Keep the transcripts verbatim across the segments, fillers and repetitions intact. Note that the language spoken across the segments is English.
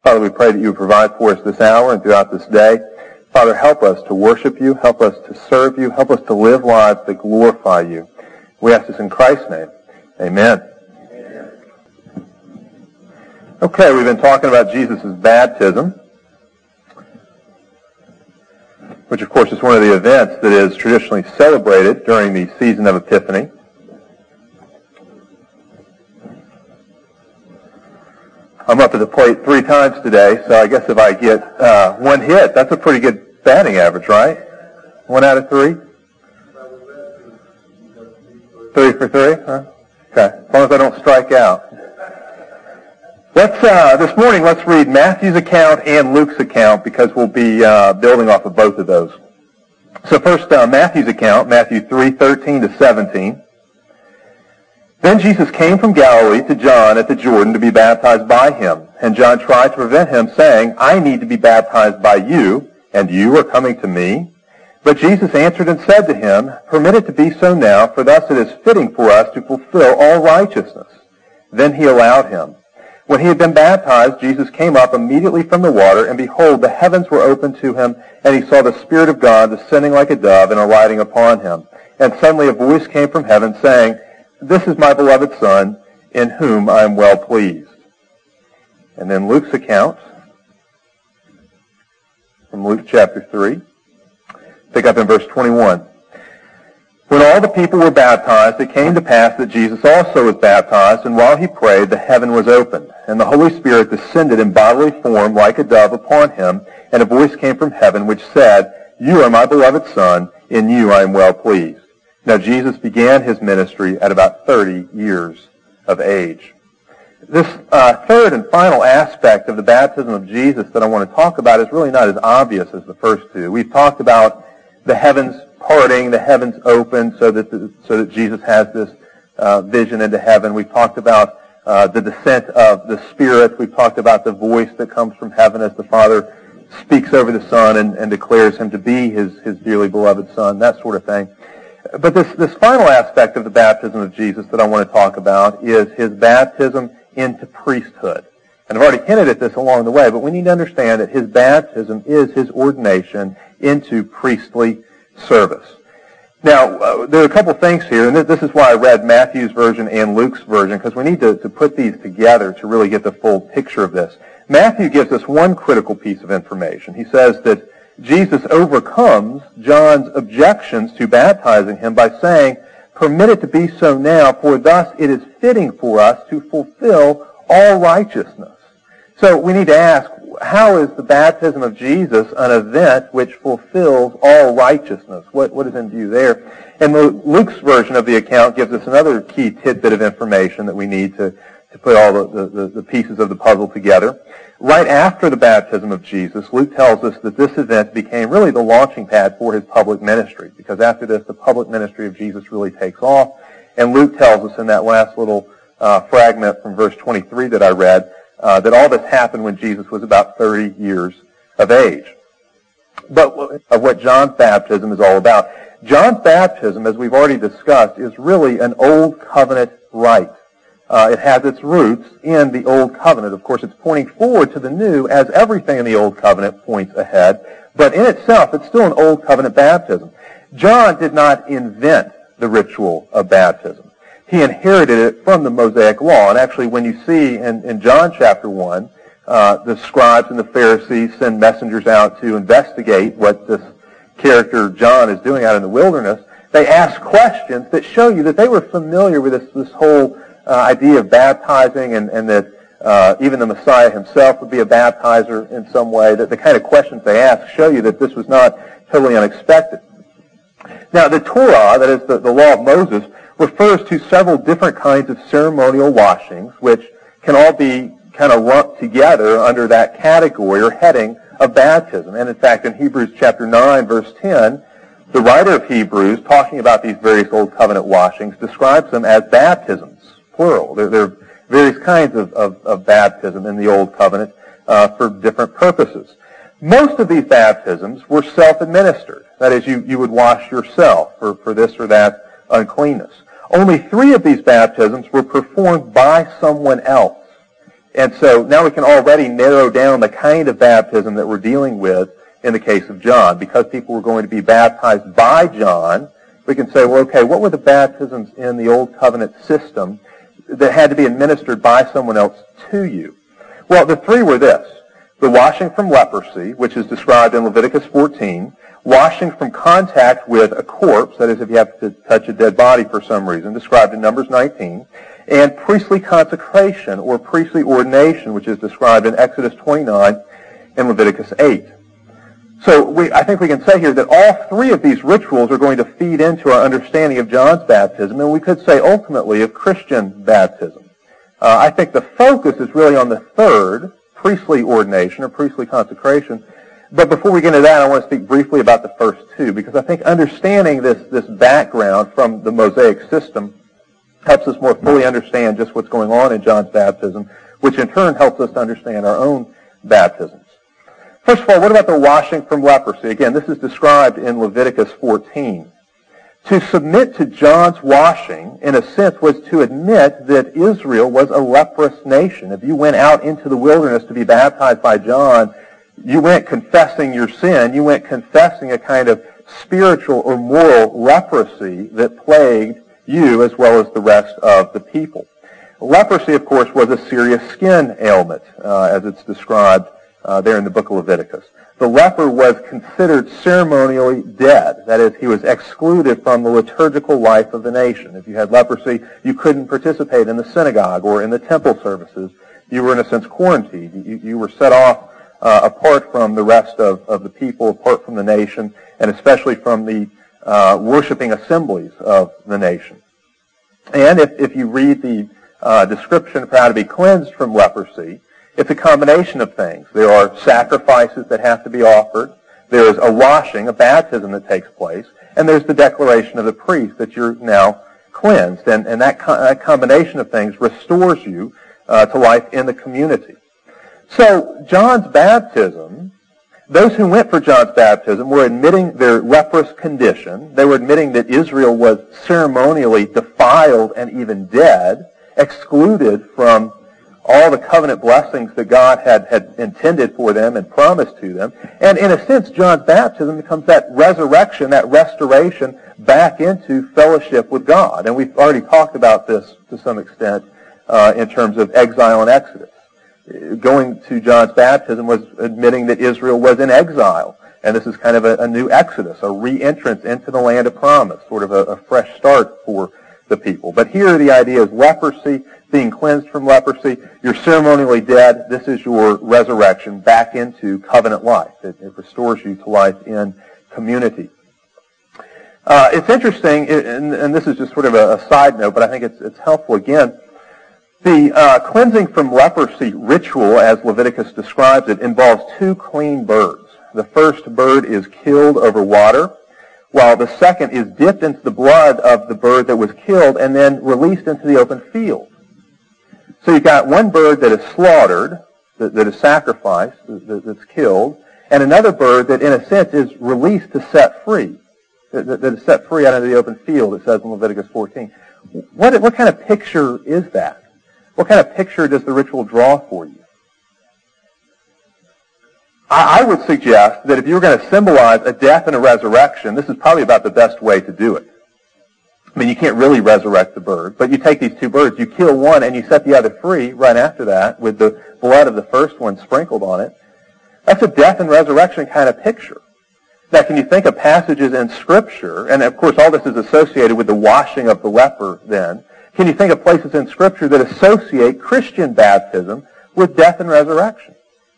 Father, we pray that you would provide for us this hour and throughout this day. Father, help us to worship you. Help us to serve you. Help us to live lives that glorify you. We ask this in Christ's name. Amen. Amen. Okay, we've been talking about Jesus' baptism, which of course is one of the events that is traditionally celebrated during the season of Epiphany. I'm up at the plate three times today, so I guess if I get uh, one hit, that's a pretty good batting average, right? One out of three? Three for three? Huh? Okay, as long as I don't strike out. Let's uh, this morning, let's read Matthew's account and Luke's account because we'll be uh, building off of both of those. So first, uh, Matthew's account, Matthew three, thirteen to seventeen. Then Jesus came from Galilee to John at the Jordan to be baptized by him. And John tried to prevent him, saying, I need to be baptized by you, and you are coming to me? But Jesus answered and said to him, Permit it to be so now, for thus it is fitting for us to fulfill all righteousness. Then he allowed him. When he had been baptized, Jesus came up immediately from the water, and behold, the heavens were opened to him, and he saw the Spirit of God descending like a dove and alighting upon him. And suddenly a voice came from heaven, saying, This is my beloved Son, in whom I am well pleased. And then Luke's account, from Luke chapter three, pick up in verse twenty-one. When all the people were baptized, it came to pass that Jesus also was baptized, and while he prayed, the heaven was opened, and the Holy Spirit descended in bodily form like a dove upon him, and a voice came from heaven which said, You are my beloved Son, in you I am well pleased. Now Jesus began his ministry at about thirty years of age. This uh, third and final aspect of the baptism of Jesus that I want to talk about is really not as obvious as the first two. We've talked about the heavens parting, the heavens open, so that the, so that Jesus has this uh, vision into heaven. We've talked about uh, the descent of the Spirit. We've talked about the voice that comes from heaven as the Father speaks over the Son and, and declares him to be his, his dearly beloved Son, that sort of thing. But this, this final aspect of the baptism of Jesus that I want to talk about is his baptism into priesthood. And I've already hinted at this along the way, but we need to understand that his baptism is his ordination into priestly service. Now, uh, there are a couple things here, and this is why I read Matthew's version and Luke's version, because we need to, to put these together to really get the full picture of this. Matthew gives us one critical piece of information. He says that Jesus overcomes John's objections to baptizing him by saying, Permit it to be so now, for thus it is fitting for us to fulfill all righteousness. So we need to ask, how is the baptism of Jesus an event which fulfills all righteousness? What, what is in view there? And Luke's version of the account gives us another key tidbit of information that we need to, to put all the, the, the pieces of the puzzle together. Right after the baptism of Jesus, Luke tells us that this event became really the launching pad for his public ministry, because after this, the public ministry of Jesus really takes off. And Luke tells us in that last little uh, fragment from verse twenty-three that I read, uh, that all this happened when Jesus was about thirty years of age. But of what John's baptism is all about. John's baptism, as we've already discussed, is really an old covenant rite. Uh, it has its roots in the Old Covenant. Of course, it's pointing forward to the New, as everything in the Old Covenant points ahead. But in itself, it's still an Old Covenant baptism. John did not invent the ritual of baptism. He inherited it from the Mosaic Law. And actually, when you see in, in John chapter one, uh, the scribes and the Pharisees send messengers out to investigate what this character John is doing out in the wilderness, they ask questions that show you that they were familiar with this, this whole Uh, idea of baptizing, and, and that uh, even the Messiah himself would be a baptizer in some way, that the kind of questions they ask show you that this was not totally unexpected. Now, the Torah, that is the, the law of Moses, refers to several different kinds of ceremonial washings, which can all be kind of lumped together under that category or heading of baptism. And in fact, in Hebrews chapter nine, verse ten, the writer of Hebrews, talking about these various Old Covenant washings, describes them as baptisms. Plural. There, there are various kinds of, of, of baptism in the Old Covenant uh, for different purposes. Most of these baptisms were self-administered. That is, you, you would wash yourself for, for this or that uncleanness. Only three of these baptisms were performed by someone else. And so now we can already narrow down the kind of baptism that we're dealing with in the case of John. Because people were going to be baptized by John, we can say, well, okay, what were the baptisms in the Old Covenant system that had to be administered by someone else to you? Well, the three were this: the washing from leprosy, which is described in Leviticus fourteen, washing from contact with a corpse, that is, if you have to touch a dead body for some reason, described in Numbers nineteen, and priestly consecration or priestly ordination, which is described in Exodus twenty-nine and Leviticus eight. So we, I think we can say here that all three of these rituals are going to feed into our understanding of John's baptism, and we could say ultimately of Christian baptism. Uh, I think the focus is really on the third, priestly ordination or priestly consecration. But before we get into that, I want to speak briefly about the first two, because I think understanding this, this background from the Mosaic system helps us more fully understand just what's going on in John's baptism, which in turn helps us to understand our own baptisms. First of all, what about the washing from leprosy? Again, this is described in Leviticus fourteen. To submit to John's washing, in a sense, was to admit that Israel was a leprous nation. If you went out into the wilderness to be baptized by John, you went confessing your sin. You went confessing a kind of spiritual or moral leprosy that plagued you as well as the rest of the people. Leprosy, of course, was a serious skin ailment, uh, as it's described uh, there in the book of Leviticus. The leper was considered ceremonially dead. That is, he was excluded from the liturgical life of the nation. If you had leprosy, you couldn't participate in the synagogue or in the temple services. You were, in a sense, quarantined. You, you were set off uh, apart from the rest of, of the people, apart from the nation, and especially from the uh, worshiping assemblies of the nation. And if, if you read the uh, description of how to be cleansed from leprosy, it's a combination of things. There are sacrifices that have to be offered. There is a washing, a baptism that takes place. And there's the declaration of the priest that you're now cleansed. And, and that, co- that combination of things restores you uh, to life in the community. So John's baptism, those who went for John's baptism were admitting their leprous condition. They were admitting that Israel was ceremonially defiled and even dead, excluded from all the covenant blessings that God had, had intended for them and promised to them. And in a sense, John's baptism becomes that resurrection, that restoration back into fellowship with God. And we've already talked about this to some extent uh, in terms of exile and Exodus. Going to John's baptism was admitting that Israel was in exile. And this is kind of a, a new Exodus, a re-entrance into the land of promise, sort of a, a fresh start for the people. But here the idea is leprosy, being cleansed from leprosy. You're ceremonially dead. This is your resurrection back into covenant life. It, it restores you to life in community. Uh, it's interesting, and, and this is just sort of a, a side note, but I think it's, it's helpful again. The uh, cleansing from leprosy ritual, as Leviticus describes it, involves two clean birds. The first bird is killed over water, while the second is dipped into the blood of the bird that was killed and then released into the open field. So you've got one bird that is slaughtered, that, that is sacrificed, that, that's killed, and another bird that, in a sense, is released to set free, that, that, that is set free out into the open field, it says in Leviticus fourteen. What, what kind of picture is that? What kind of picture does the ritual draw for you? I, I would suggest that if you were going to symbolize a death and a resurrection, this is probably about the best way to do it. I mean, you can't really resurrect the bird, but you take these two birds, you kill one, and you set the other free right after that with the blood of the first one sprinkled on it. That's a death and resurrection kind of picture. Now, can you think of passages in Scripture, and of course all this is associated with the washing of the leper then, can you think of places in Scripture that associate Christian baptism with death and resurrection?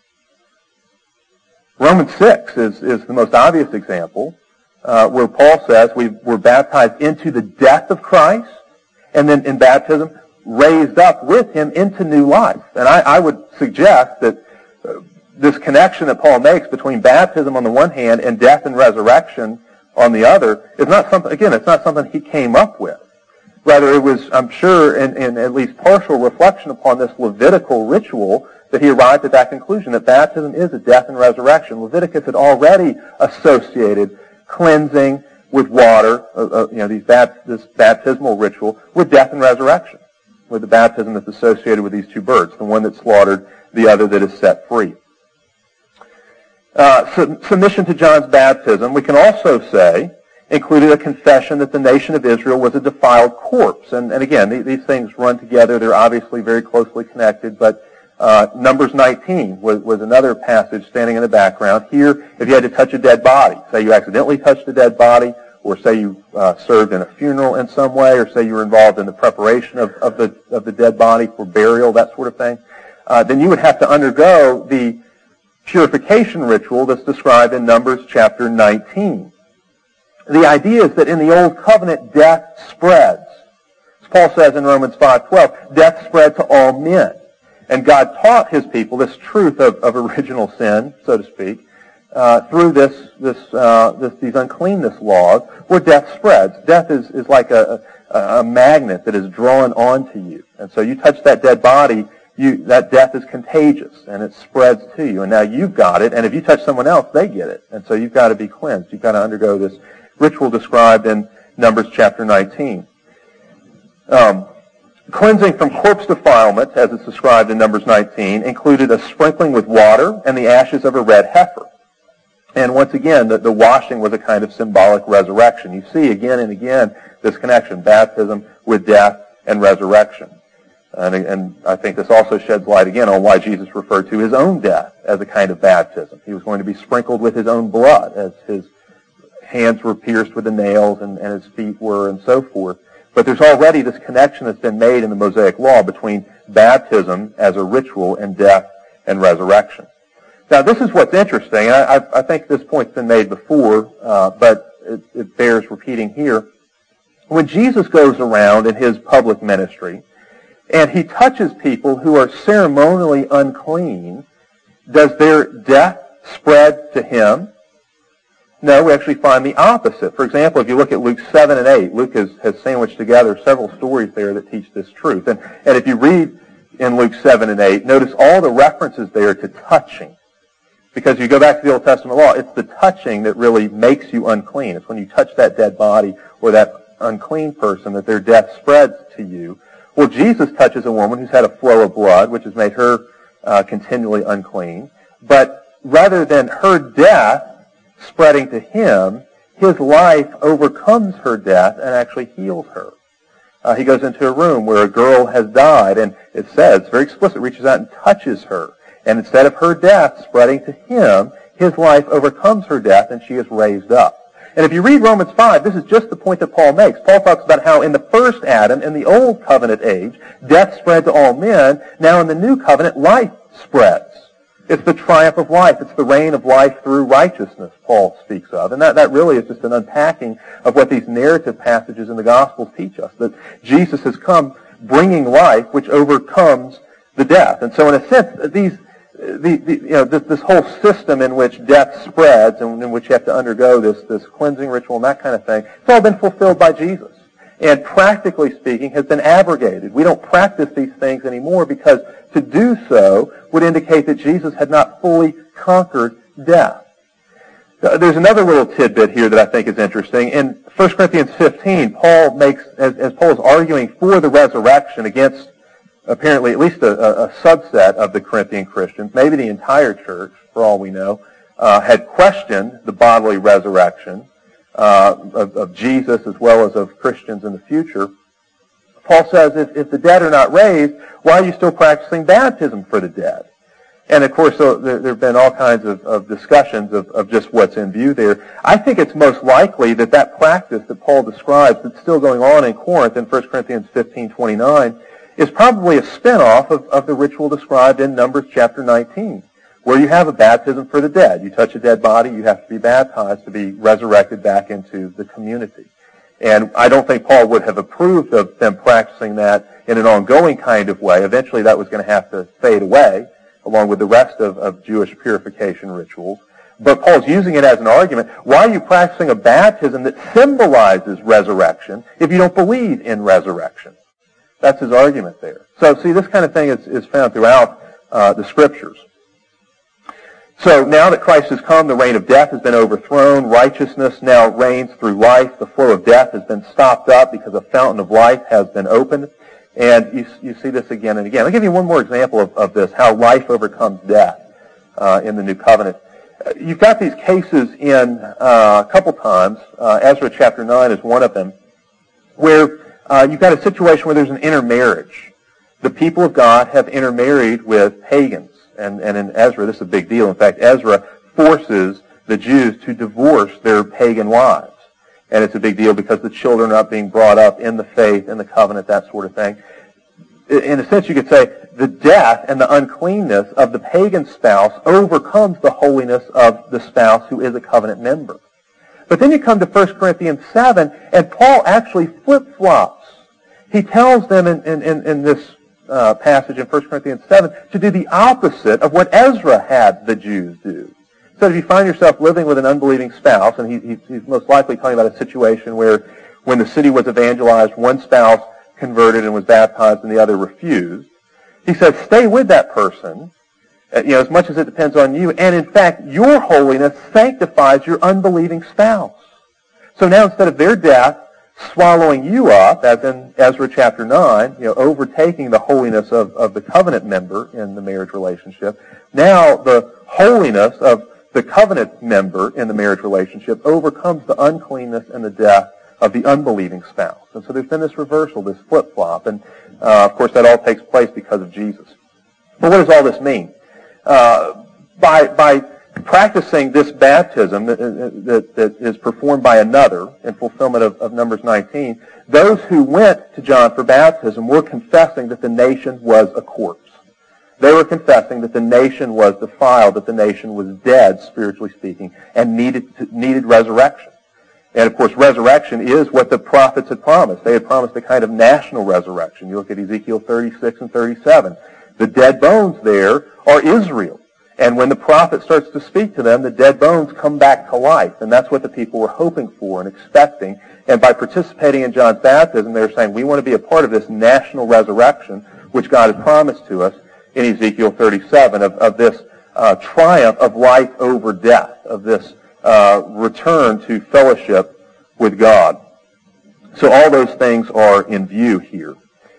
Romans six is, is the most obvious example. Uh, where Paul says we were baptized into the death of Christ, and then in baptism raised up with him into new life. And I, I would suggest that uh, this connection that Paul makes between baptism on the one hand and death and resurrection on the other is not something, again, it's not something he came up with. Rather, it was, I'm sure, in, in at least partial reflection upon this Levitical ritual that he arrived at that conclusion, that baptism is a death and resurrection. Leviticus had already associated cleansing with water, uh, uh, you know, these bat- this baptismal ritual, with death and resurrection. with the baptism that's associated with these two birds, the one that's slaughtered, the other that is set free. Uh, sub- submission to John's baptism, we can also say, included a confession that the nation of Israel was a defiled corpse. And, and again, th- these things run together. They're obviously very closely connected, but uh, Numbers nineteen was, was another passage standing in the background. Here, if you had to touch a dead body, say you accidentally touched a dead body, or say you uh, served in a funeral in some way, or say you were involved in the preparation of, of, the, of the dead body for burial, that sort of thing, uh, then you would have to undergo the purification ritual that's described in Numbers chapter nineteen. The idea is that in the Old Covenant, death spreads. As Paul says in Romans five twelve, death spread to all men. And God taught his people this truth of, of original sin, so to speak, uh, through this, this, uh, this, these uncleanness laws, where death spreads. Death is, is like a, a, a magnet that is drawn onto you. And so you touch that dead body, you, that death is contagious, and it spreads to you. And now you've got it, and if you touch someone else, they get it. And so you've got to be cleansed. You've got to undergo this ritual described in Numbers chapter nineteen. Um, cleansing from corpse defilement, as it's described in Numbers nineteen, included a sprinkling with water and the ashes of a red heifer. And once again, the, the washing was a kind of symbolic resurrection. You see again and again this connection, baptism with death and resurrection. And, and I think this also sheds light again on why Jesus referred to his own death as a kind of baptism. He was going to be sprinkled with his own blood, as his hands were pierced with the nails and, and his feet were, and so forth. But there's already this connection that's been made in the Mosaic Law between baptism as a ritual and death and resurrection. Now, this is what's interesting, and I, I think this point's been made before, uh, but it, it bears repeating here. When Jesus goes around in his public ministry, and he touches people who are ceremonially unclean, does their death spread to him? No, we actually find the opposite. For example, if you look at Luke seven and eight, Luke has, has sandwiched together several stories there that teach this truth. And, and if you read in Luke seven and eight, notice all the references there to touching. Because you go back to the Old Testament law, it's the touching that really makes you unclean. It's when you touch that dead body or that unclean person that their death spreads to you. Well, Jesus touches a woman who's had a flow of blood, which has made her uh, continually unclean. But rather than her death spreading to him, his life overcomes her death and actually heals her. Uh, he goes into a room where a girl has died, and it says, very explicit, reaches out and touches her. And instead of her death spreading to him, his life overcomes her death and she is raised up. And if you read Romans five, this is just the point that Paul makes. Paul talks about how in the first Adam, in the old covenant age, death spread to all men. Now in the new covenant, life spreads. It's the triumph of life. It's the reign of life through righteousness, Paul speaks of. And that, that really is just an unpacking of what these narrative passages in the Gospels teach us, that Jesus has come bringing life which overcomes the death. And so in a sense, these The, the, you know, this, this whole system in which death spreads and in which you have to undergo this, this cleansing ritual and that kind of thing, it's all been fulfilled by Jesus. And practically speaking, has been abrogated. We don't practice these things anymore because to do so would indicate that Jesus had not fully conquered death. There's another little tidbit here that I think is interesting. In First Corinthians fifteen, Paul makes, as, as Paul is arguing for the resurrection against apparently at least a, a subset of the Corinthian Christians, maybe the entire church, for all we know, uh, had questioned the bodily resurrection uh, of, of Jesus as well as of Christians in the future. Paul says, if, if the dead are not raised, why are you still practicing baptism for the dead? And of course, so there, there have been all kinds of, of discussions of, of just what's in view there. I think it's most likely that that practice that Paul describes that's still going on in Corinth in First Corinthians fifteen twenty-nine is probably a spin-off of, of the ritual described in Numbers chapter nineteen, where you have a baptism for the dead. You touch a dead body, you have to be baptized to be resurrected back into the community. And I don't think Paul would have approved of them practicing that in an ongoing kind of way. Eventually that was going to have to fade away, along with the rest of, of Jewish purification rituals. But Paul's using it as an argument. Why are you practicing a baptism that symbolizes resurrection if you don't believe in resurrection? That's his argument there. So, see, this kind of thing is, is found throughout uh, the Scriptures. So, now that Christ has come, the reign of death has been overthrown. Righteousness now reigns through life. The flow of death has been stopped up because a fountain of life has been opened. And you, you see this again and again. I'll give you one more example of, of this, how life overcomes death uh, in the New Covenant. Uh, you've got these cases in uh, a couple times. Uh, Ezra chapter nine is one of them, where uh, you've got a situation where there's an intermarriage. The people of God have intermarried with pagans. And, and in Ezra, this is a big deal. In fact, Ezra forces the Jews to divorce their pagan wives. And it's a big deal because the children are not being brought up in the faith, in the covenant, that sort of thing. In a sense, you could say the death and the uncleanness of the pagan spouse overcomes the holiness of the spouse who is a covenant member. But then you come to First Corinthians seven, and Paul actually flip-flops. He tells them in, in, in, in this uh, passage in First Corinthians seven to do the opposite of what Ezra had the Jews do. So if you find yourself living with an unbelieving spouse, and he, he, he's most likely talking about a situation where when the city was evangelized, one spouse converted and was baptized and the other refused. He says, stay with that person, you know, as much as it depends on you, and in fact, your holiness sanctifies your unbelieving spouse. So now instead of their death swallowing you up, as in Ezra chapter nine, you know, overtaking the holiness of, of the covenant member in the marriage relationship, now the holiness of the covenant member in the marriage relationship overcomes the uncleanness and the death of the unbelieving spouse. And so there's been this reversal, this flip-flop. And, uh, of course, that all takes place because of Jesus. But what does all this mean? Uh, by, by practicing this baptism that, that, that is performed by another in fulfillment of, of Numbers nineteen, those who went to John for baptism were confessing that the nation was a corpse. They were confessing that the nation was defiled, that the nation was dead, spiritually speaking, and needed needed resurrection. And, of course, resurrection is what the prophets had promised. They had promised a kind of national resurrection. You look at Ezekiel thirty-six and thirty-seven. The dead bones there are Israel. And when the prophet starts to speak to them, the dead bones come back to life. And that's what the people were hoping for and expecting. And by participating in John's baptism, they were saying, we want to be a part of this national resurrection, which God has promised to us in Ezekiel thirty-seven, of, of this uh, triumph of life over death, of this uh, return to fellowship with God. So all those things are in view here.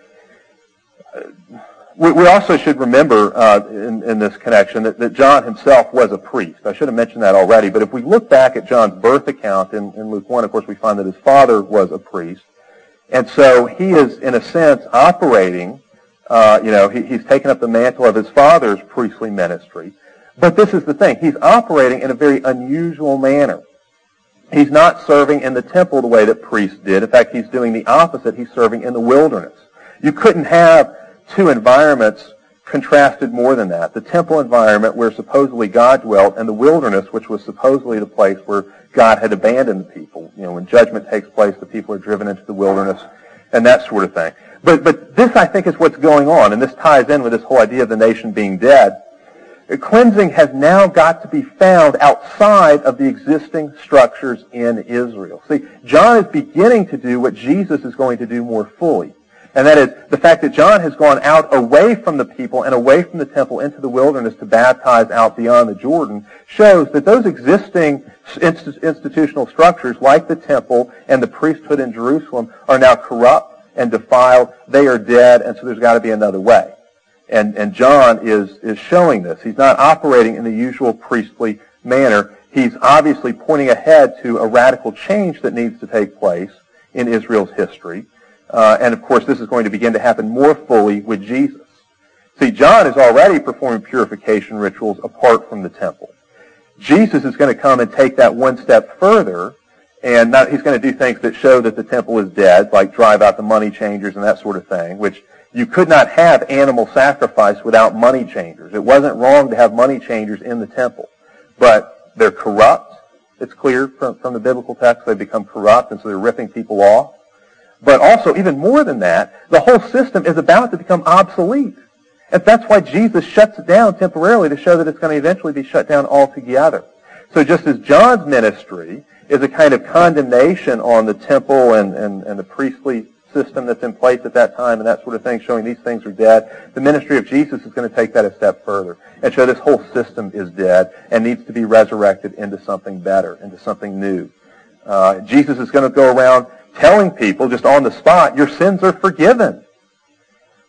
We, we also should remember uh, in, in this connection that, that John himself was a priest. I should have mentioned that already, but if we look back at John's birth account in, in Luke one, of course, we find that his father was a priest. And so he is, in a sense, operating Uh, you know, he, he's taken up the mantle of his father's priestly ministry. But this is the thing. He's operating in a very unusual manner. He's not serving in the temple the way that priests did. In fact, he's doing the opposite. He's serving in the wilderness. You couldn't have two environments contrasted more than that. The temple environment where supposedly God dwelt, and the wilderness, which was supposedly the place where God had abandoned the people. You know, when judgment takes place, the people are driven into the wilderness and that sort of thing. But, but this, I think, is what's going on, and this ties in with this whole idea of the nation being dead. Cleansing has now got to be found outside of the existing structures in Israel. See, John is beginning to do what Jesus is going to do more fully, and that is the fact that John has gone out away from the people and away from the temple into the wilderness to baptize out beyond the Jordan shows that those existing institutional structures, like the temple and the priesthood in Jerusalem, are now corrupt and defiled. They are dead, and so there's got to be another way. And, and John is, is showing this. He's not operating in the usual priestly manner. He's obviously pointing ahead to a radical change that needs to take place in Israel's history. Uh, and, of course, this is going to begin to happen more fully with Jesus. See, John is already performing purification rituals apart from the temple. Jesus is going to come and take that one step further. And not, he's going to do things that show that the temple is dead, like drive out the money changers and that sort of thing, which you could not have animal sacrifice without money changers. It wasn't wrong to have money changers in the temple. But they're corrupt. It's clear from, from the biblical text they've become corrupt, and so they're ripping people off. But also, even more than that, the whole system is about to become obsolete. And that's why Jesus shuts it down temporarily, to show that it's going to eventually be shut down altogether. So just as John's ministry is a kind of condemnation on the temple and, and, and the priestly system that's in place at that time and that sort of thing, showing these things are dead, the ministry of Jesus is going to take that a step further and show this whole system is dead and needs to be resurrected into something better, into something new. Uh, Jesus is going to go around telling people just on the spot, your sins are forgiven.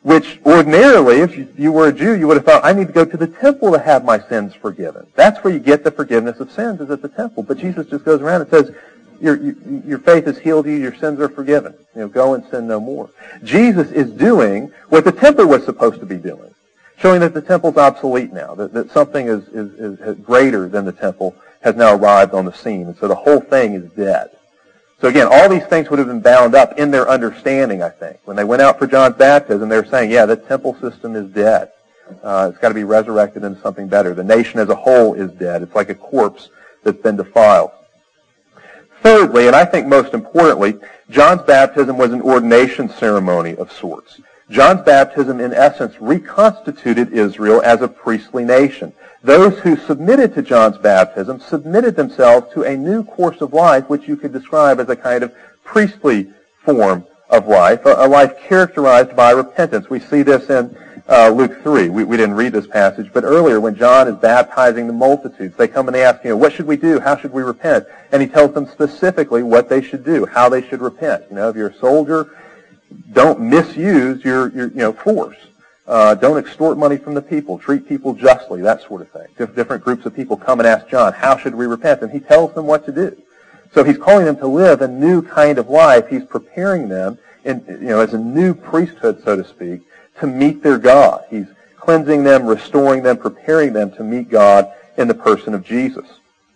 which ordinarily, if you, you were a Jew, you would have thought, I need to go to the temple to have my sins forgiven. That's where you get the forgiveness of sins, is at the temple. But Jesus just goes around and says, your, your, your faith has healed you, your sins are forgiven. You know, go and sin no more. Jesus is doing what the temple was supposed to be doing, showing that the temple's obsolete now, that, that something is, is, is greater than the temple has now arrived on the scene. And so the whole thing is dead. So again, all these things would have been bound up in their understanding, I think. When they went out for John's baptism, they were saying, yeah, the temple system is dead. Uh, it's got to be resurrected into something better. The nation as a whole is dead. It's like a corpse that's been defiled. Thirdly, and I think most importantly, John's baptism was an ordination ceremony of sorts. John's baptism, in essence, reconstituted Israel as a priestly nation. Those who submitted to John's baptism submitted themselves to a new course of life, which you could describe as a kind of priestly form of life, a, a life characterized by repentance. We see this in uh, Luke three. We, we didn't read this passage, but earlier when John is baptizing the multitudes, they come and they ask, you know, what should we do? How should we repent? And he tells them specifically what they should do, how they should repent. You know, if you're a soldier, don't misuse your, your you know, force. Uh, don't extort money from the people. Treat people justly, that sort of thing. Dif- different groups of people come and ask John, how should we repent? And he tells them what to do. So he's calling them to live a new kind of life. He's preparing them, in, you know, as a new priesthood, so to speak, to meet their God. He's cleansing them, restoring them, preparing them to meet God in the person of Jesus.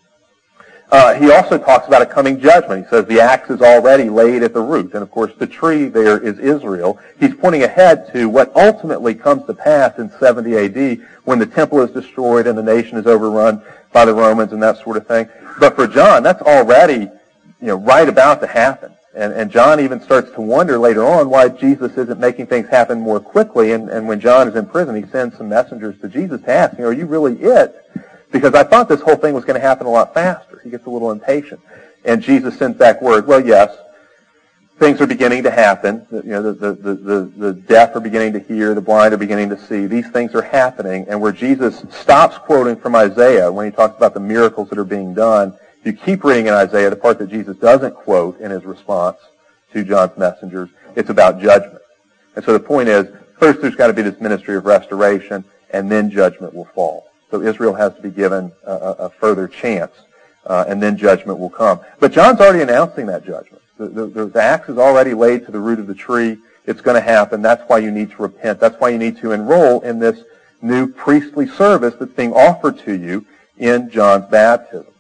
Uh, he also talks about a coming judgment. He says the axe is already laid at the root. And of course the tree there is Israel. He's pointing ahead to what ultimately comes to pass in seventy A D when the temple is destroyed and the nation is overrun by the Romans and that sort of thing. But for John, that's already, you know, right about to happen. And, and John even starts to wonder later on why Jesus isn't making things happen more quickly. And, and when John is in prison, he sends some messengers to Jesus to ask, you know, are you really it? Because I thought this whole thing was going to happen a lot faster. He gets a little impatient. And Jesus sends back word, well, yes, things are beginning to happen. You know, the, the, the, the, the deaf are beginning to hear, the blind are beginning to see. These things are happening. And where Jesus stops quoting from Isaiah when he talks about the miracles that are being done, if you keep reading in Isaiah, the part that Jesus doesn't quote in his response to John's messengers, it's about judgment. And so the point is, first there's got to be this ministry of restoration, and then judgment will fall. So Israel has to be given a, a further chance, uh, and then judgment will come. But John's already announcing that judgment. The, the, the axe is already laid to the root of the tree. It's going to happen. That's why you need to repent. That's why you need to enroll in this new priestly service that's being offered to you in John's baptism.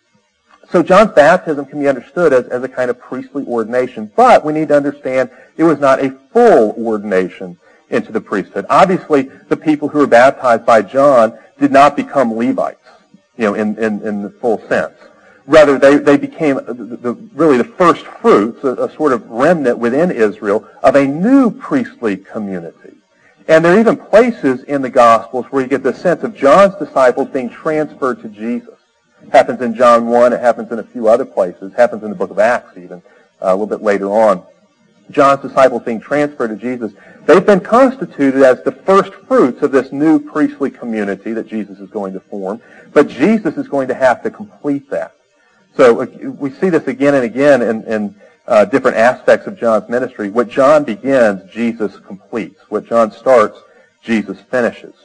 So John's baptism can be understood as, as a kind of priestly ordination, but we need to understand it was not a full ordination into the priesthood. Obviously, the people who were baptized by John did not become Levites, you know, in, in, in the full sense. Rather, they, they became the, the, really the first fruits, a, a sort of remnant within Israel of a new priestly community. And there are even places in the Gospels where you get the sense of John's disciples being transferred to Jesus. It happens in John one, it happens in a few other places, it happens in the book of Acts even, uh, a little bit later on. John's disciples being transferred to Jesus. They've been constituted as the first fruits of this new priestly community that Jesus is going to form, but Jesus is going to have to complete that. So uh, we see this again and again in, in uh, different aspects of John's ministry. What John begins, Jesus completes. What John starts, Jesus finishes.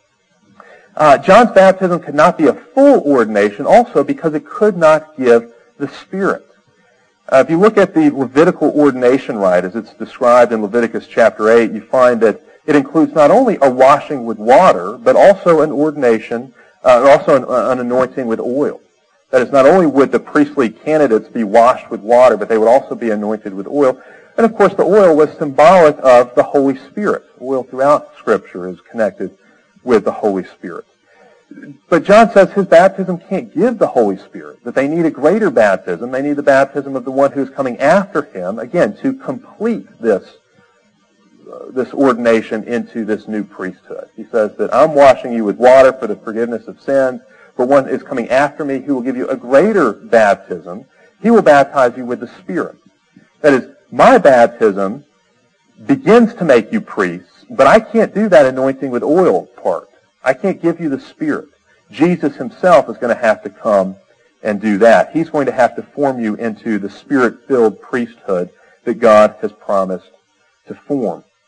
Uh, John's baptism could not be a full ordination also because it could not give the Spirit. Uh, if you look at the Levitical ordination rite as it's described in Leviticus chapter eight, you find that it includes not only a washing with water, but also an ordination, uh, also an, an anointing with oil. That is, not only would the priestly candidates be washed with water, but they would also be anointed with oil. And of course, the oil was symbolic of the Holy Spirit. Oil throughout Scripture is connected with the Holy Spirit. But John says his baptism can't give the Holy Spirit, that they need a greater baptism. They need the baptism of the one who is coming after him, again, to complete this, uh, this ordination into this new priesthood. He says that I'm washing you with water for the forgiveness of sins, but one is coming after me who will give you a greater baptism. He will baptize you with the Spirit. That is, my baptism begins to make you priests, but I can't do that anointing with oil part. I can't give you the Spirit. Jesus himself is going to have to come and do that. He's going to have to form you into the Spirit-filled priesthood that God has promised to form.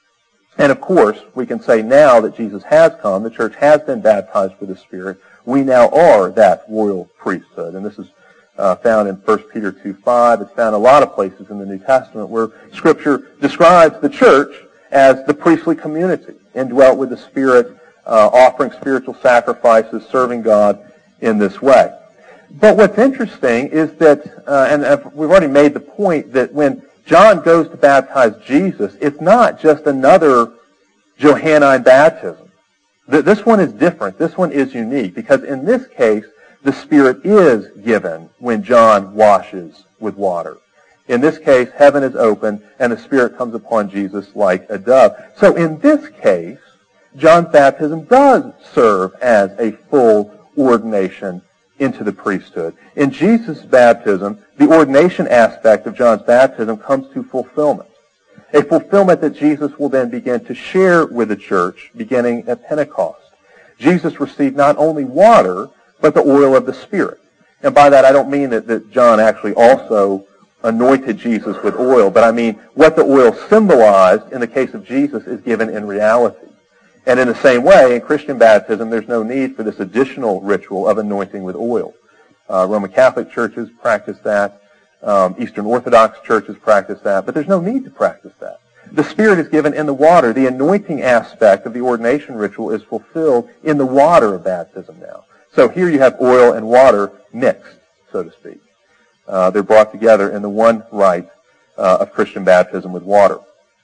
And of course, we can say now that Jesus has come, the church has been baptized with the Spirit, we now are that royal priesthood. And this is uh, found in First Peter two five. It's found a lot of places in the New Testament where Scripture describes the church as the priestly community, indwelt with the Spirit, uh, offering spiritual sacrifices, serving God in this way. But what's interesting is that, uh, and uh, we've already made the point that when John goes to baptize Jesus, it's not just another Johannine baptism. This one is different. This one is unique because in this case, the Spirit is given when John washes with water. In this case, heaven is open and the Spirit comes upon Jesus like a dove. So in this case, John's baptism does serve as a full ordination into the priesthood. In Jesus' baptism, the ordination aspect of John's baptism comes to fulfillment. A fulfillment that Jesus will then begin to share with the church beginning at Pentecost. Jesus received not only water, but the oil of the Spirit. And by that I don't mean that, that John actually also anointed Jesus with oil, but I mean what the oil symbolized in the case of Jesus is given in reality. And in the same way, in Christian baptism, there's no need for this additional ritual of anointing with oil. Uh, Roman Catholic churches practice that. Um, Eastern Orthodox churches practice that. But there's no need to practice that. The Spirit is given in the water. The anointing aspect of the ordination ritual is fulfilled in the water of baptism now. So here you have oil and water mixed, so to speak. Uh, they're brought together in the one rite uh, of Christian baptism with water.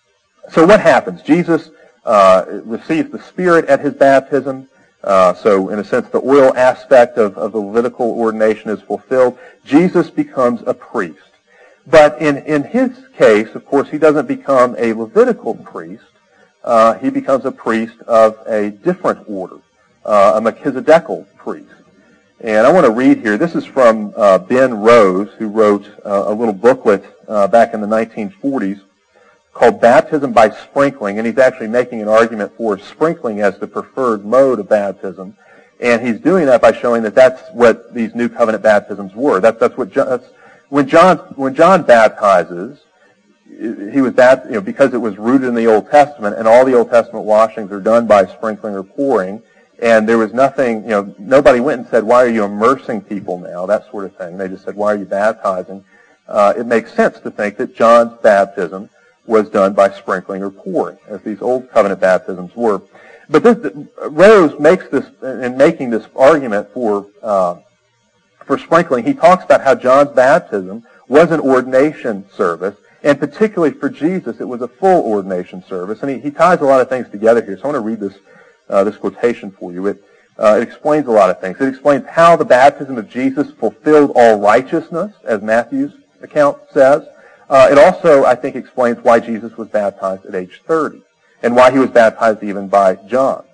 So what happens? Jesus uh, receives the Spirit at his baptism. Uh, so in a sense, the oil aspect of, of the Levitical ordination is fulfilled. Jesus becomes a priest. But in, in his case, of course, he doesn't become a Levitical priest. Uh, he becomes a priest of a different order, uh, a Melchizedekal priest. And I want to read here. This is from uh, Ben Rose, who wrote uh, a little booklet uh, back in the nineteen forties called Baptism by Sprinkling, and he's actually making an argument for sprinkling as the preferred mode of baptism. And he's doing that by showing that that's what these New Covenant baptisms were. That's, that's what John, that's, when John when John baptizes, he was that you know because it was rooted in the Old Testament, and all the Old Testament washings are done by sprinkling or pouring. And there was nothing, you know, nobody went and said, why are you immersing people now? That sort of thing. They just said, why are you baptizing? Uh, it makes sense to think that John's baptism was done by sprinkling or pouring, as these Old Covenant baptisms were. But this, Rose makes this, in making this argument for uh, for sprinkling, he talks about how John's baptism was an ordination service, and particularly for Jesus, it was a full ordination service. And he, he ties a lot of things together here. So I want to read this uh, this quotation for you. It, uh, it explains a lot of things. It explains how the baptism of Jesus fulfilled all righteousness, as Matthew's account says. Uh, it also, I think, explains why Jesus was baptized at age thirty, and why he was baptized even by John.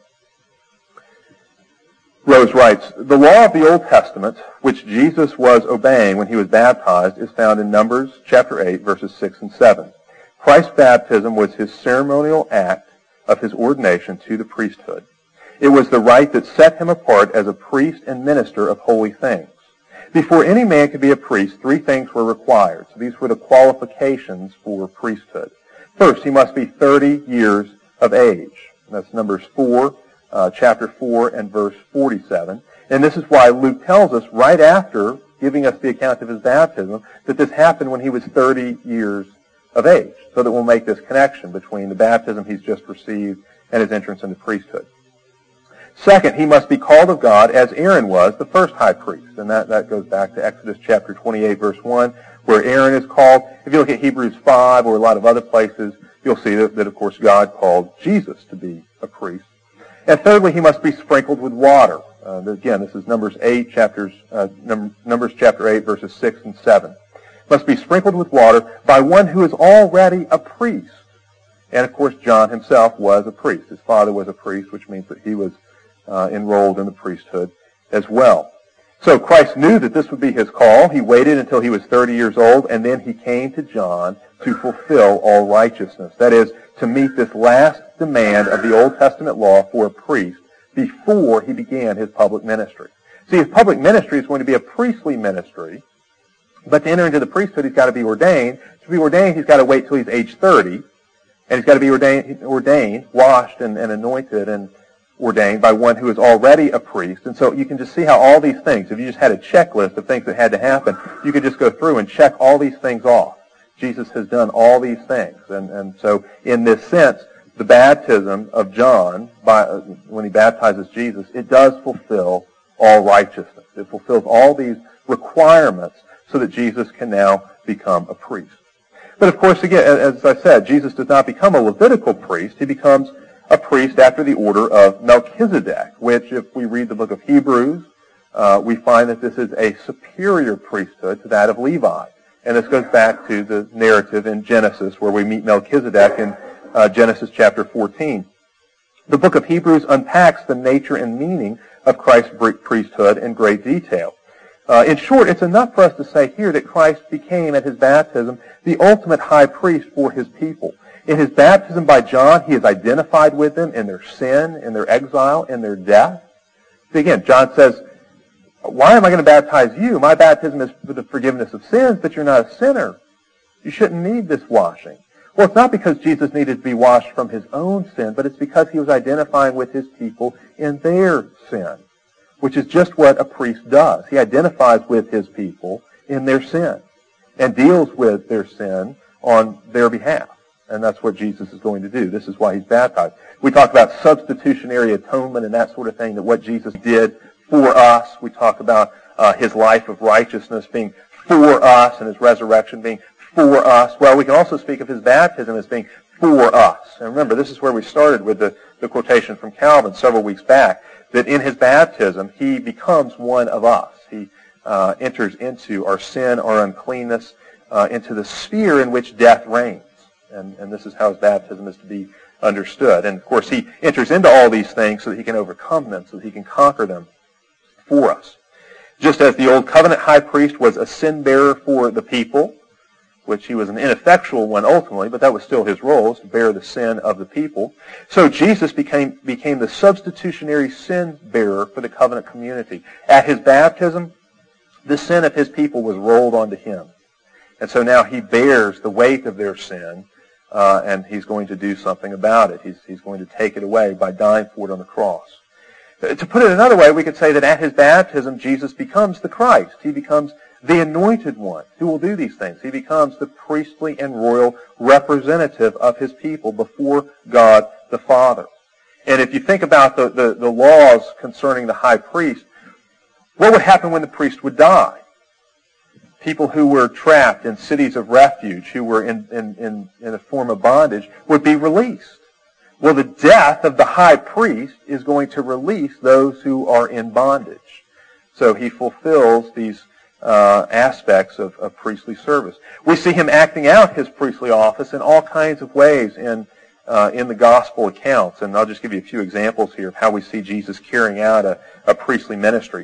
Rose writes, the law of the Old Testament, which Jesus was obeying when he was baptized, is found in Numbers chapter eight, verses six and seven. Christ's baptism was his ceremonial act of his ordination to the priesthood. It was the rite that set him apart as a priest and minister of holy things. Before any man could be a priest, three things were required. So these were the qualifications for priesthood. First, he must be thirty years of age. That's Numbers four, uh, chapter four, and verse forty-seven. And this is why Luke tells us right after giving us the account of his baptism that this happened when he was thirty years of age, so that we'll make this connection between the baptism he's just received and his entrance into priesthood. Second, he must be called of God as Aaron was, the first high priest. And that, that goes back to Exodus chapter twenty-eight, verse one, where Aaron is called. If you look at Hebrews five or a lot of other places, you'll see that, that of course, God called Jesus to be a priest. And thirdly, he must be sprinkled with water. Uh, again, this is Numbers eight, chapters, uh, num- Numbers chapter eight, verses six and seven. Must be sprinkled with water by one who is already a priest. And of course, John himself was a priest. His father was a priest, which means that he was Uh, enrolled in the priesthood as well. So Christ knew that this would be his call. He waited until he was thirty years old, and then he came to John to fulfill all righteousness. That is, to meet this last demand of the Old Testament law for a priest before he began his public ministry. See, his public ministry is going to be a priestly ministry, but to enter into the priesthood, he's got to be ordained. To be ordained, he's got to wait till he's age thirty, And he's got to be ordained, ordained washed and, and anointed and ordained by one who is already a priest. And so you can just see how all these things, if you just had a checklist of things that had to happen, you could just go through and check all these things off. Jesus has done all these things. And, and so in this sense, the baptism of John, by, when he baptizes Jesus, it does fulfill all righteousness. It fulfills all these requirements so that Jesus can now become a priest. But of course, again, as I said, Jesus does not become a Levitical priest. He becomes a priest after the order of Melchizedek, which, if we read the book of Hebrews, uh, we find that this is a superior priesthood to that of Levi. And this goes back to the narrative in Genesis where we meet Melchizedek in uh, Genesis chapter fourteen. The book of Hebrews unpacks the nature and meaning of Christ's priesthood in great detail. Uh, in short, it's enough for us to say here that Christ became, at his baptism, the ultimate high priest for his people. In his baptism by John, he is identified with them in their sin, in their exile, in their death. See, again, John says, why am I going to baptize you? My baptism is for the forgiveness of sins, but you're not a sinner. You shouldn't need this washing. Well, it's not because Jesus needed to be washed from his own sin, but it's because he was identifying with his people in their sin, which is just what a priest does. He identifies with his people in their sin and deals with their sin on their behalf. And that's what Jesus is going to do. This is why he's baptized. We talk about substitutionary atonement and that sort of thing, that what Jesus did for us. We talk about uh, his life of righteousness being for us and his resurrection being for us. Well, we can also speak of his baptism as being for us. And remember, this is where we started with the, the quotation from Calvin several weeks back, that in his baptism, he becomes one of us. He uh, enters into our sin, our uncleanness, uh, into the sphere in which death reigns. And, and this is how his baptism is to be understood. And, of course, he enters into all these things so that he can overcome them, so that he can conquer them for us. Just as the old covenant high priest was a sin bearer for the people, which he was an ineffectual one ultimately, but that was still his role, to bear the sin of the people. So Jesus became, became the substitutionary sin bearer for the covenant community. At his baptism, the sin of his people was rolled onto him. And so now he bears the weight of their sin, uh, and he's going to do something about it. He's, he's going to take it away by dying for it on the cross. To put it another way, we could say that at his baptism, Jesus becomes the Christ. He becomes the anointed one who will do these things. He becomes the priestly and royal representative of his people before God the Father. And if you think about the, the, the laws concerning the high priest, what would happen when the priest would die? People who were trapped in cities of refuge, who were in, in, in, in a form of bondage, would be released. Well, the death of the high priest is going to release those who are in bondage. So he fulfills these uh, aspects of, of priestly service. We see him acting out his priestly office in all kinds of ways in, uh, in the gospel accounts. And I'll just give you a few examples here of how we see Jesus carrying out a, a priestly ministry.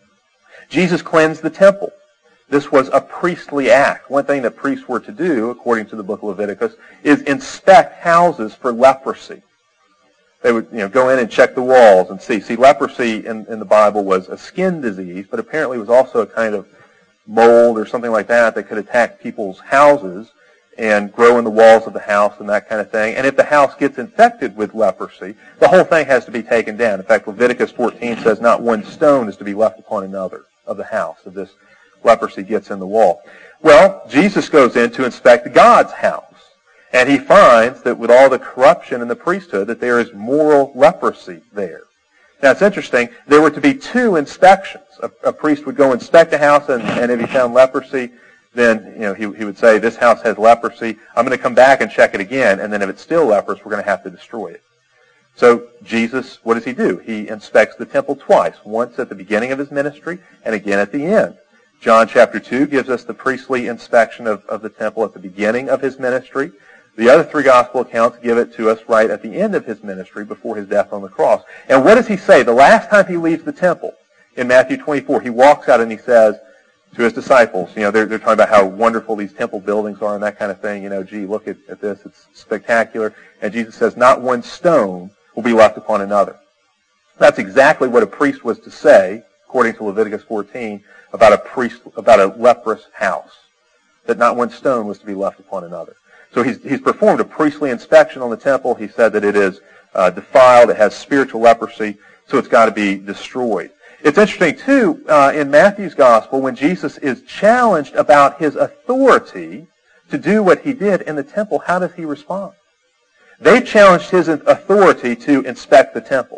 Jesus cleansed the temple. This was a priestly act. One thing that priests were to do, according to the book of Leviticus, is inspect houses for leprosy. They would, you know, go in and check the walls and see. See, leprosy in, in the Bible was a skin disease, but apparently it was also a kind of mold or something like that that could attack people's houses and grow in the walls of the house and that kind of thing. And if the house gets infected with leprosy, the whole thing has to be taken down. In fact, Leviticus fourteen says not one stone is to be left upon another of the house if this leprosy gets in the wall. Well, Jesus goes in to inspect God's house. And he finds that with all the corruption in the priesthood, that there is moral leprosy there. Now, it's interesting. There were to be two inspections. A, a priest would go inspect a house, and, and if he found leprosy, then you know he, he would say, this house has leprosy. I'm going to come back and check it again, and then if it's still leprous, we're going to have to destroy it. So Jesus, what does he do? He inspects the temple twice, once at the beginning of his ministry and again at the end. John chapter two gives us the priestly inspection of, of the temple at the beginning of his ministry. The other three gospel accounts give it to us right at the end of his ministry before his death on the cross. And what does he say? The last time he leaves the temple, in Matthew twenty-four, he walks out and he says to his disciples, you know, they're, they're talking about how wonderful these temple buildings are and that kind of thing. You know, gee, look at, at this. It's spectacular. And Jesus says, not one stone will be left upon another. That's exactly what a priest was to say, according to Leviticus fourteen, about a priest, about a leprous house. That not one stone was to be left upon another. So he's, he's performed a priestly inspection on the temple. He said that it is uh, defiled, it has spiritual leprosy, so it's got to be destroyed. It's interesting, too, uh, in Matthew's gospel, when Jesus is challenged about his authority to do what he did in the temple, how does he respond? They challenged his authority to inspect the temple.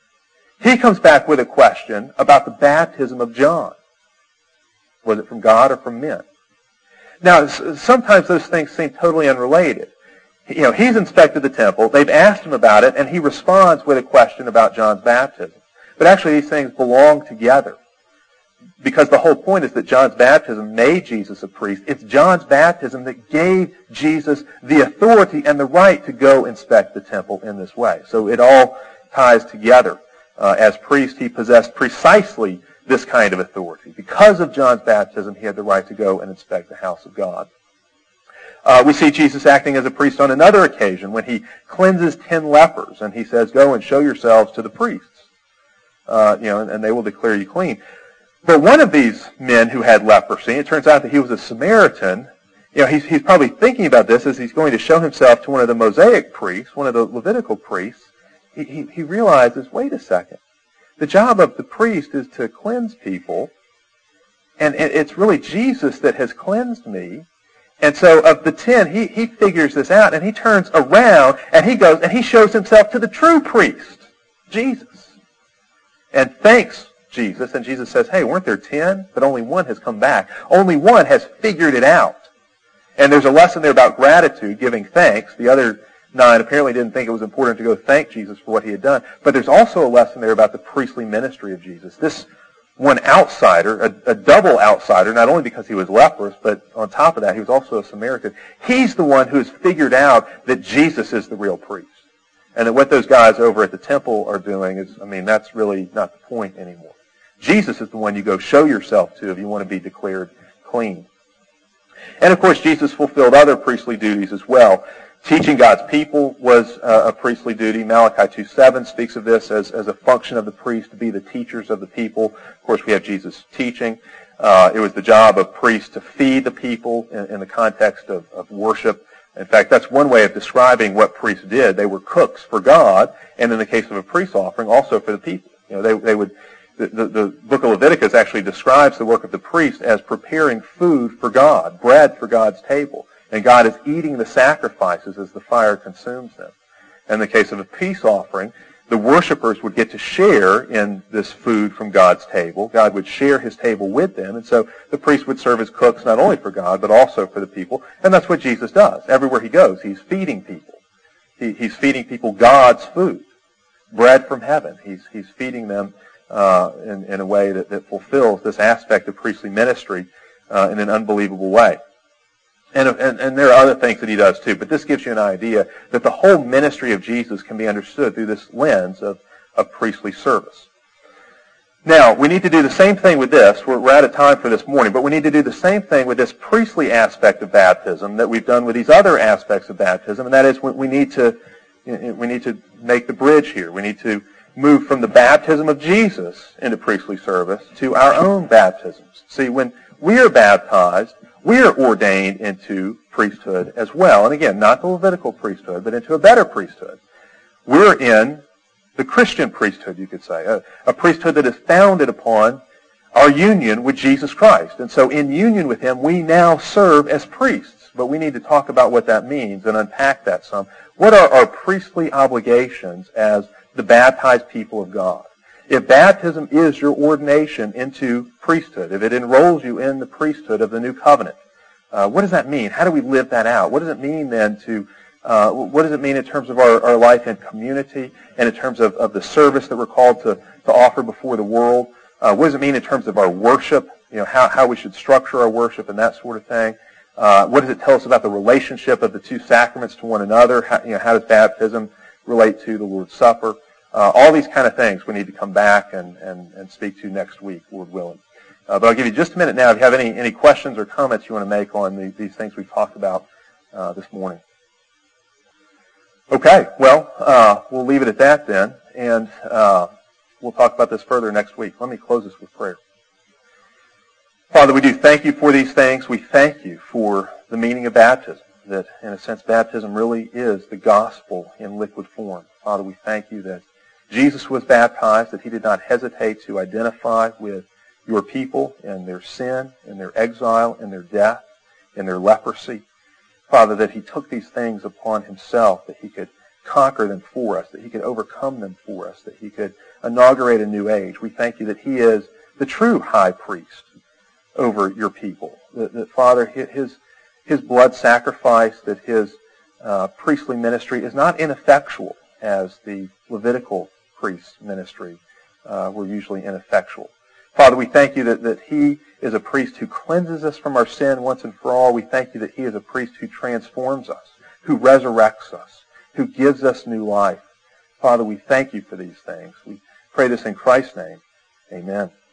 He comes back with a question about the baptism of John. Was it from God or from men? Now, sometimes those things seem totally unrelated. You know, he's inspected the temple, they've asked him about it, and he responds with a question about John's baptism. But actually these things belong together. Because the whole point is that John's baptism made Jesus a priest. It's John's baptism that gave Jesus the authority and the right to go inspect the temple in this way. So it all ties together. Uh, as priest, he possessed precisely this kind of authority. Because of John's baptism, he had the right to go and inspect the house of God. Uh, we see Jesus acting as a priest on another occasion when he cleanses ten lepers, and he says, "Go and show yourselves to the priests, uh, you know, and, and they will declare you clean." But one of these men who had leprosy, it turns out that he was a Samaritan. You know, he's, he's probably thinking about this as he's going to show himself to one of the Mosaic priests, one of the Levitical priests. He, he, he realizes, wait a second. The job of the priest is to cleanse people, and it's really Jesus that has cleansed me. And so of the ten, he, he figures this out, and he turns around, and he goes, and he shows himself to the true priest, Jesus, and thanks Jesus. And Jesus says, hey, weren't there ten? But only one has come back. Only one has figured it out. And there's a lesson there about gratitude, giving thanks. The other nine apparently didn't think it was important to go thank Jesus for what he had done. But there's also a lesson there about the priestly ministry of Jesus. This one outsider, a, a double outsider, not only because he was leprous, but on top of that, he was also a Samaritan. He's the one who has figured out that Jesus is the real priest. And that what those guys over at the temple are doing is, I mean, that's really not the point anymore. Jesus is the one you go show yourself to if you want to be declared clean. And of course, Jesus fulfilled other priestly duties as well. Teaching God's people was uh, a priestly duty. Malachi two seven speaks of this as, as a function of the priest to be the teachers of the people. Of course, we have Jesus teaching. Uh, it was the job of priests to feed the people in, in the context of, of worship. In fact, that's one way of describing what priests did. They were cooks for God, and in the case of a priest offering, also for the people. You know, they, they would... The, the, the book of Leviticus actually describes the work of the priest as preparing food for God, bread for God's table. And God is eating the sacrifices as the fire consumes them. In the case of a peace offering, the worshipers would get to share in this food from God's table. God would share his table with them. And so the priest would serve as cooks not only for God, but also for the people. And that's what Jesus does. Everywhere he goes, he's feeding people. He, he's feeding people God's food, bread from heaven. He's, he's feeding them Uh, in, in a way that, that fulfills this aspect of priestly ministry uh, in an unbelievable way. And, and, and there are other things that he does too, but this gives you an idea that the whole ministry of Jesus can be understood through this lens of, of priestly service. Now, we need to do the same thing with this. We're, we're out of time for this morning, but we need to do the same thing with this priestly aspect of baptism that we've done with these other aspects of baptism, and that is we need to, we need to make the bridge here. We need to move from the baptism of Jesus into priestly service to our own baptisms. See, when we are baptized, we are ordained into priesthood as well. And again, not the Levitical priesthood, but into a better priesthood. We're in the Christian priesthood, you could say, a, a priesthood that is founded upon our union with Jesus Christ. And so in union with him, we now serve as priests. But we need to talk about what that means and unpack that some. What are our priestly obligations as the baptized people of God? If baptism is your ordination into priesthood, if it enrolls you in the priesthood of the new covenant, uh, what does that mean? How do we live that out? What does it mean then to, uh, what does it mean in terms of our, our life in community and in terms of, of the service that we're called to, to offer before the world? Uh, what does it mean in terms of our worship, you know, how, how we should structure our worship and that sort of thing? Uh, what does it tell us about the relationship of the two sacraments to one another? How, you know, how does baptism relate to the Lord's Supper? Uh, all these kind of things we need to come back and, and, and speak to next week, Lord willing. Uh, but I'll give you just a minute now if you have any, any questions or comments you want to make on the, these things we've talked about uh, this morning. Okay, well, uh, we'll leave it at that then, and uh, we'll talk about this further next week. Let me close this with prayer. Father, we do thank you for these things. We thank you for the meaning of baptism. that, in a sense, baptism really is the gospel in liquid form. Father, we thank you that Jesus was baptized, that he did not hesitate to identify with your people and their sin and their exile and their death and their leprosy. Father, that he took these things upon himself, that he could conquer them for us, that he could overcome them for us, that he could inaugurate a new age. We thank you that he is the true high priest over your people. That, that Father, his, his blood sacrifice, that his uh, priestly ministry is not ineffectual as the Levitical priest's ministry uh, were usually ineffectual. Father, we thank you that, that he is a priest who cleanses us from our sin once and for all. We thank you that he is a priest who transforms us, who resurrects us, who gives us new life. Father, we thank you for these things. We pray this in Christ's name. Amen.